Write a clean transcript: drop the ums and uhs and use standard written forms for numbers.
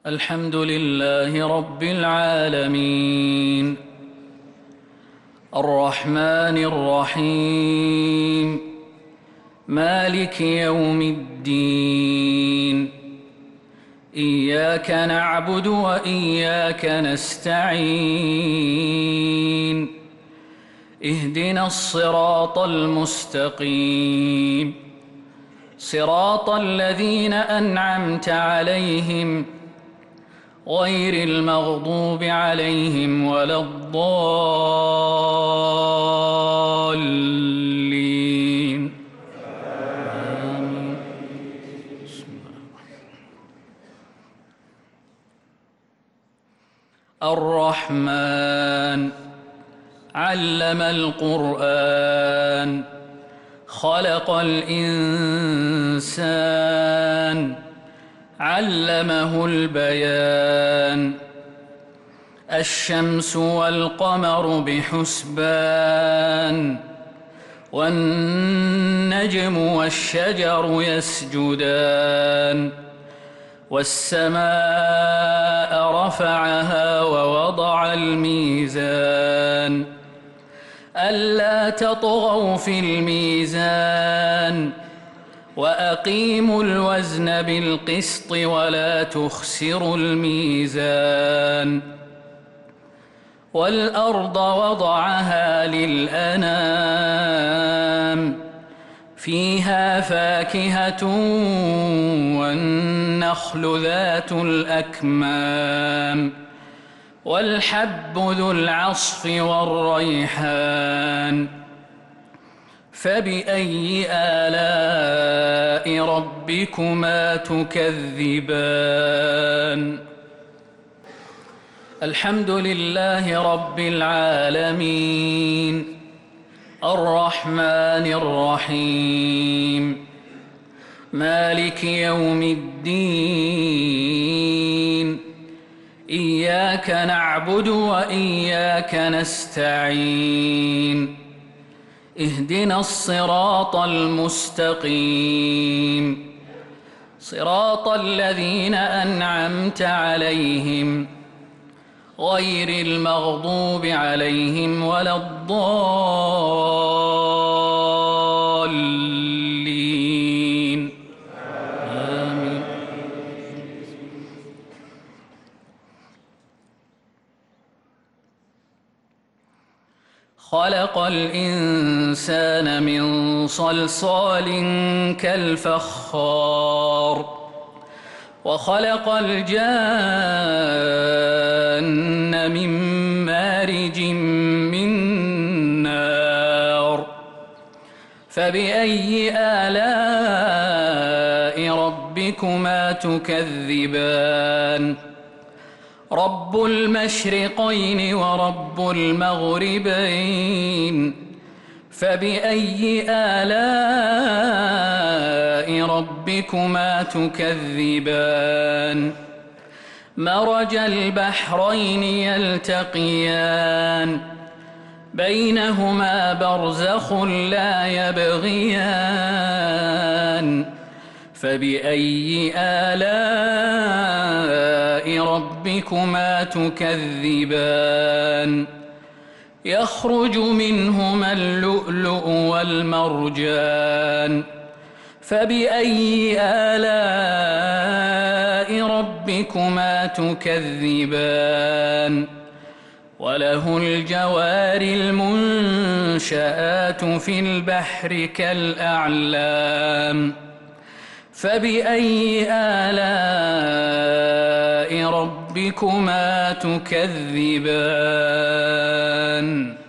الحمد لله رب العالمين الرحمن الرحيم مالك يوم الدين إياك نعبد وإياك نستعين اهدنا الصراط المستقيم صراط الذين أنعمت عليهم غير المغضوب عليهم ولا الضالين آمين. الرحمن علم القرآن خلق الإنسان علمه البيان الشمس والقمر بحسبان والنجم والشجر يسجدان والسماء رفعها ووضع الميزان ألا تطغوا في الميزان وأقيموا الوزن بالقسط ولا تخسروا الميزان والأرض وضعها للأنام فيها فاكهة والنخل ذات الأكمام والحب ذو العصف والريحان فبأي آلاء ربكما تكذبان الحمد لله رب العالمين الرحمن الرحيم مالك يوم الدين إياك نعبد وإياك نستعين اهدنا الصراط المستقيم صراط الذين أنعمت عليهم غير المغضوب عليهم ولا الضالين آمين. خلق الإنسان من صلصال كالفخار وخلق الجان من مارج من نار فبأي آلاء ربكما تكذبان رب المشرقين ورب المغربين فبأي آلاء ربكما تكذبان مرج البحرين يلتقيان بينهما برزخ لا يبغيان فبأي آلاء ربكما تكذبان يخرج منهما اللؤلؤ والمرجان فبأي آلاء ربكما تكذبان وله الجوار المنشآت في البحر كالأعلام فبأي آلاء ربكما تكذبان